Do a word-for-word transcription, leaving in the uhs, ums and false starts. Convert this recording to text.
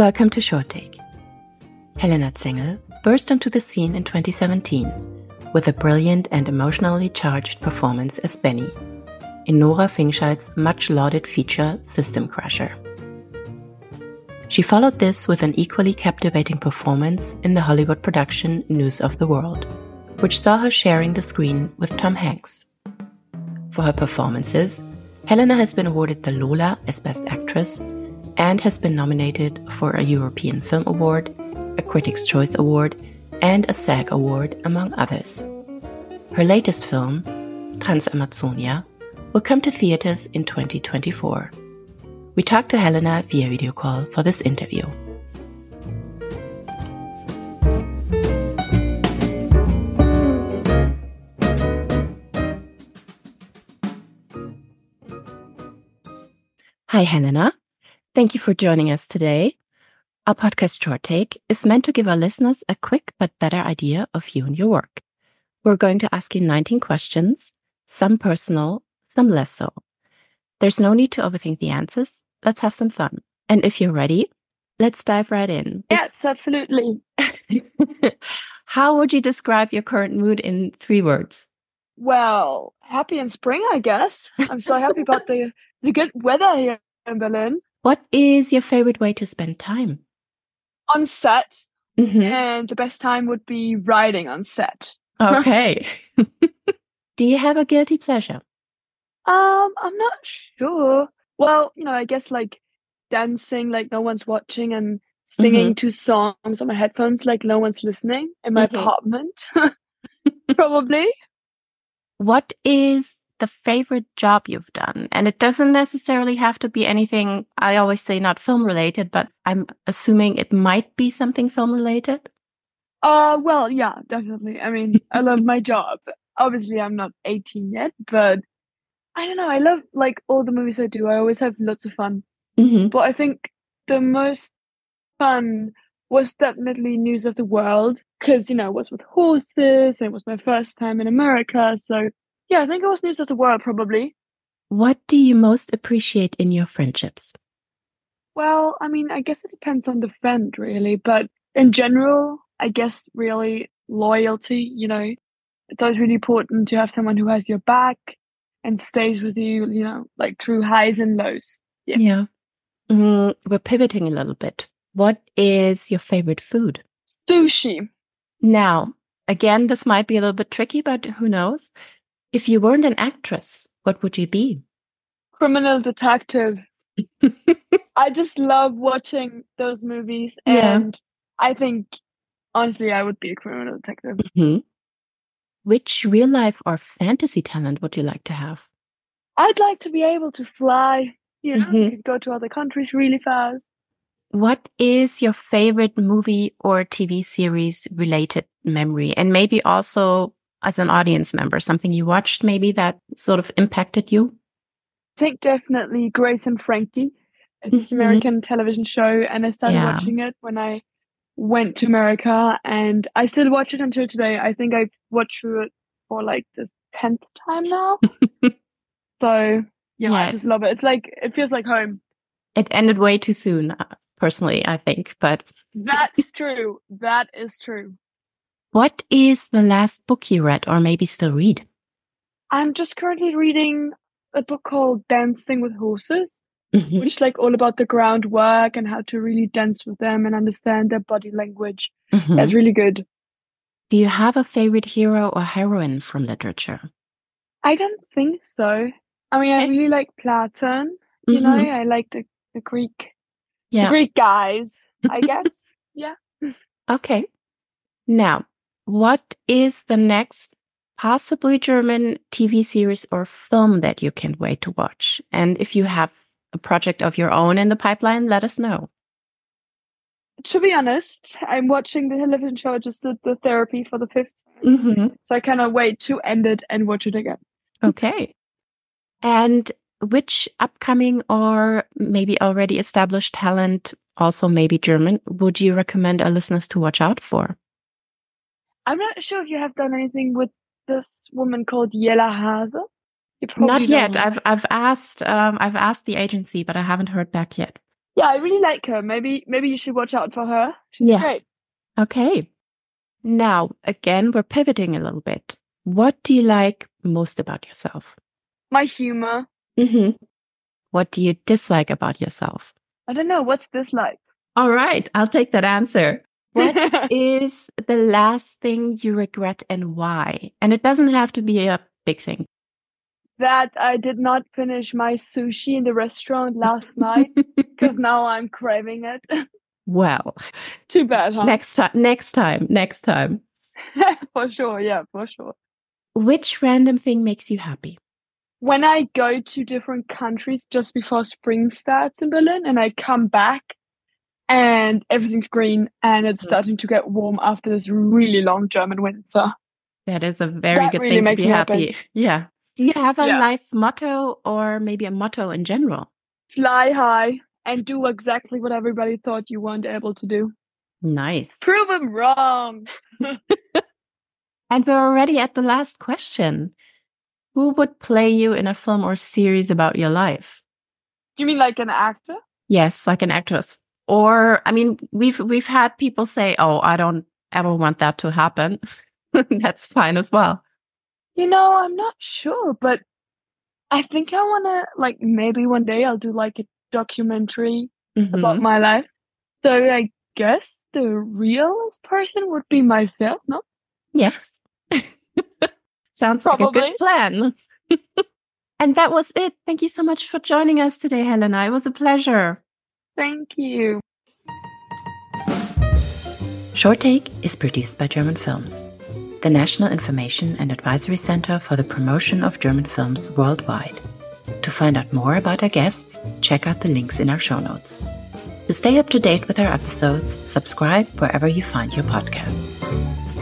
Welcome to Short Take. Helena Zengel burst onto the scene in twenty seventeen with a brilliant and emotionally charged performance as Benny in Nora Fingscheid's much-lauded feature System Crasher. She followed this with an equally captivating performance in the Hollywood production News of the World, which saw her sharing the screen with Tom Hanks. For her performances, Helena has been awarded the Lola as Best Actress and has been nominated for a European Film Award, a Critics' Choice Award, and a SAG Award, among others. Her latest film, Trans-Amazonia, will come to theaters in twenty twenty-four. We talked to Helena via video call for this interview. Hi, Helena. Thank you for joining us today. Our podcast Short Take is meant to give our listeners a quick but better idea of you and your work. We're going to ask you nineteen questions, some personal, some less so. There's no need to overthink the answers. Let's have some fun. And if you're ready, let's dive right in. Yes, absolutely. How would you describe your current mood in three words? Well, happy in spring, I guess. I'm so happy about the, the good weather here in Berlin. What is your favorite way to spend time? On set. Mm-hmm. And the best time would be riding on set. Okay. Do you have a guilty pleasure? Um, I'm not sure. Well, you know, I guess like dancing like no one's watching and singing Mm-hmm. two songs on my headphones like no one's listening in my Mm-hmm. apartment. Probably. What is the favorite job you've done? And it doesn't necessarily have to be anything, I always say not film related, but I'm assuming it might be something film related. Uh, well, yeah, definitely. I mean, I love my job. Obviously, I'm not eighteen yet, but I don't know. I love like all the movies I do. I always have lots of fun. Mm-hmm. But I think the most fun was definitely News of the World because, you know, it was with horses and it was my first time in America. So, yeah, I think it was News of the World probably. What do you most appreciate in your friendships? Well, I mean, I guess it depends on the friend, really. But in general, I guess really loyalty, you know, it's always really important to have someone who has your back and stays with you, you know, like through highs and lows. Yeah. Yeah. Mm, we're pivoting a little bit. What is your favorite food? Sushi. Now, again, this might be a little bit tricky, but who knows? If you weren't an actress, what would you be? Criminal detective. I just love watching those movies. Yeah. And I think, honestly, I would be a criminal detective. Mm-hmm. Which real life or fantasy talent would you like to have? I'd like to be able to fly, you know, Mm-hmm. go to other countries really fast. What is your favorite movie or T V series related memory? And maybe also as an audience member, something you watched maybe that sort of impacted you? I think definitely Grace and Frankie. It's Mm-hmm. an American television show, and I started Yeah. watching it when I went to America, and I still watch it until today. I think I've watched through it for like the tenth time now. So yeah, Yeah. I just love it. It's like it feels like home. It ended way too soon, uh, personally, I think. But That's true. That is true. what is the last book you read or maybe still read? I'm just currently reading a book called Dancing with Horses, Mm-hmm. which is like all about the groundwork and how to really dance with them and understand their body language. Mm-hmm. That's really good. Do you have a favorite hero or heroine from literature? I don't think so. I mean, I Okay. really like Platon. You know, Mm-hmm. I like the, the Greek, the Yeah. Greek guys, I guess. Yeah. Okay. Now, what is the next possibly German T V series or film that you can't wait to watch? And if you have a project of your own in the pipeline, let us know. To be honest, I'm watching the television show, just the, the therapy for the fifth time. Mm-hmm. So I cannot wait to end it and watch it again. Okay. And which upcoming or maybe already established talent, also maybe German, would you recommend our listeners to watch out for? I'm not sure if you have done anything with this woman called Jella Hase. You probably Not know yet. her. I've I've asked um, I've asked the agency, but I haven't heard back yet. Yeah, I really like her. Maybe maybe you should watch out for her. She's Yeah. great. Okay. Now, again, we're pivoting a little bit. What do you like most about yourself? My humor. Mm-hmm. What do you dislike about yourself? I don't know. What's this like? All right, I'll take that answer. What is the last thing you regret and why? And it doesn't have to be a big thing. That I did not finish my sushi in the restaurant last night because now I'm craving it. Well, too bad, huh? Next time, next time, next time. For sure, yeah, for sure. Which random thing makes you happy? When I go to different countries just before spring starts in Berlin and I come back and everything's green and it's starting to get warm after this really long German winter. That is a very that good really thing to makes be me happy. happy. Yeah. Do you have a yeah. life motto or maybe a motto in general? Fly high and do exactly what everybody thought you weren't able to do. Nice. Prove them wrong. And we're already at the last question. Who would play you in a film or series about your life? You mean like an actor? Yes, like an actress. Or, I mean, we've we've had people say, oh, I don't ever want that to happen. That's fine as well. You know, I'm not sure, but I think I want to, like, maybe one day I'll do like a documentary mm-hmm. about my life. So I guess the realest person would be myself, no? Yes. Sounds Probably. like a good plan. And that was it. Thank you so much for joining us today, Helena. It was a pleasure. Thank you. Short Take is produced by German Films, the National Information and Advisory Center for the Promotion of German Films worldwide. To find out more about our guests, check out the links in our show notes. To stay up to date with our episodes, subscribe wherever you find your podcasts.